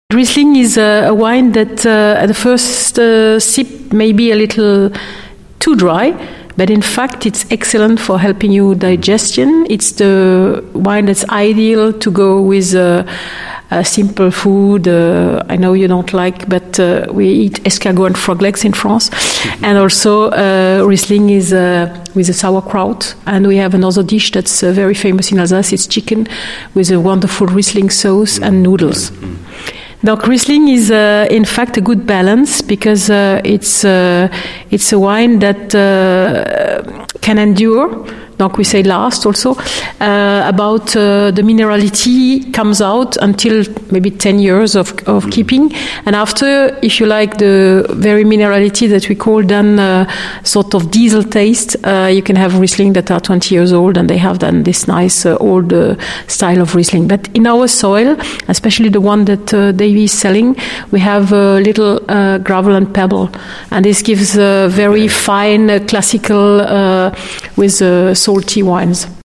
Riesling is a wine that at the first sip may be a little too dry, but in fact it's excellent for helping you digestion. It's the wine that's ideal to go with simple food. I know you don't like, but we eat escargot and frog legs in France. And also Riesling is with a sauerkraut. And we have another dish that's very famous in Alsace. It's chicken with a wonderful Riesling sauce and noodles. Donc Riesling is in fact a good balance because it's a wine that can endure. Donc we say last also. About the minerality comes out until maybe 10 years of keeping. And after, if you like the very minerality that we call then sort of diesel taste, you can have Riesling that are 20 years old and they have then this nice old style of Riesling. But in our soil, especially the one that Davy is selling, we have a little gravel and pebble. And this gives very fine, classical with salty wines.